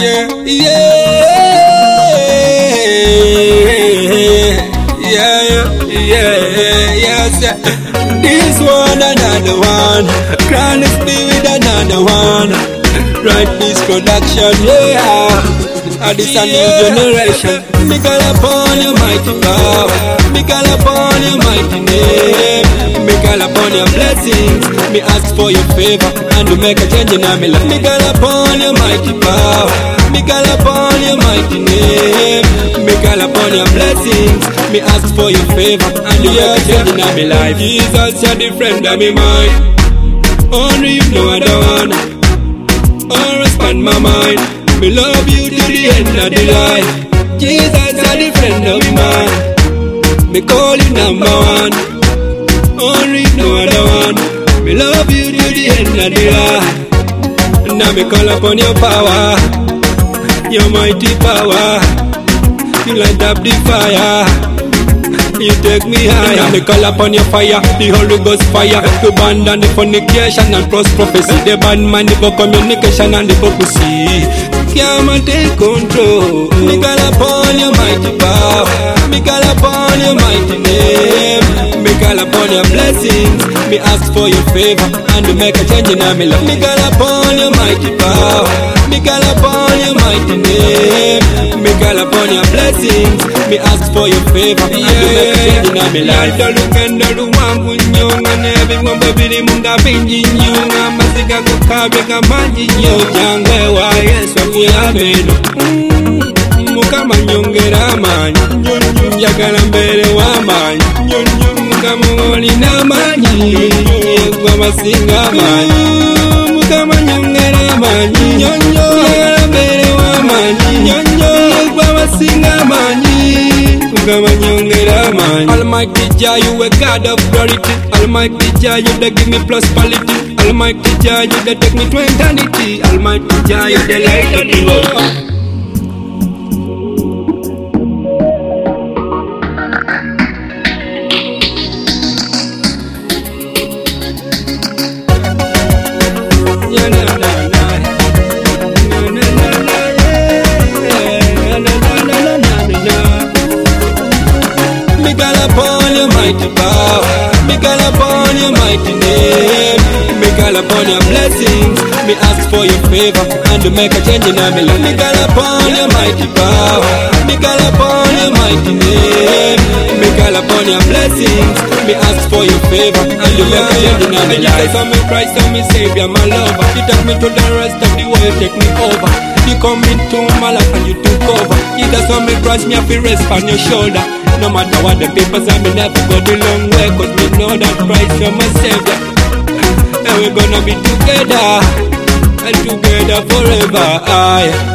Yes. This one, another one. Chronic Spirit, another one. Right, this production, this a new generation. Me call upon your mighty power. Me call upon your mighty name. Me call upon your blessings. Me ask for your favor and to make a change in my life. Me call upon your mighty power. Me call upon your mighty name. Me call upon your blessings. Me ask for your favor and to make a change in my life. Jesus, you're the friend of me mind. Only you know I don't wanna. Respond my mind. Me love you to the end of the life. Jesus, you're the friend of me man. Me call you number one. Only no other one. Me love you to the end of the life. Now me call upon your power, your mighty power. You light up the fire. You take me higher. Me call upon your fire, the Holy Ghost fire. To abandon the fornication and cross prophecy. The bad man, the communication and the hypocrisy. Come and take control. Me call upon your mighty power. Me call upon your mighty name. Me call upon your blessings. Me ask for your favor and to make a change in my life. Me call upon your mighty power. Me call upon your mighty name. Me call upon your blessings. Me ask for your favor and to make a change in my life. Lukendo wangu nyonga nebe ngombe bili munga binji nyonga masika kukabeka manji nyonga wa Yesu ya meno. Mukama nyongera manyi njagala mbere wa manyi Mukama olina manyi gwa masinga manyi Mukama nyongera manyi njagala mbere wa manyi gwa masinga manyi Mukama nyongera manyi. Almighty Jah, you a God of purity. Almighty Jah, you that give me prosperity. Almighty Jah, you that take me to eternity. Almighty Jah, you the light of the world. Mighty power, me call upon your mighty name. Me call upon your blessings. Me ask for your favor and to make a change in my life. Me call upon your mighty power. Me call upon your mighty name. Me call upon your blessings. Me ask for your favor and to make a change in my life. Jesus, I'm my Christ, I'm my Savior, my lover. You take me to the rest of the world, take me over. You come into my life and you took over. Jesus, I'm my Christ, me have to rest on your shoulder. No matter what the papers are, me never go the long way. Cause me know that Christ is my Savior. And we're gonna be together, and together forever.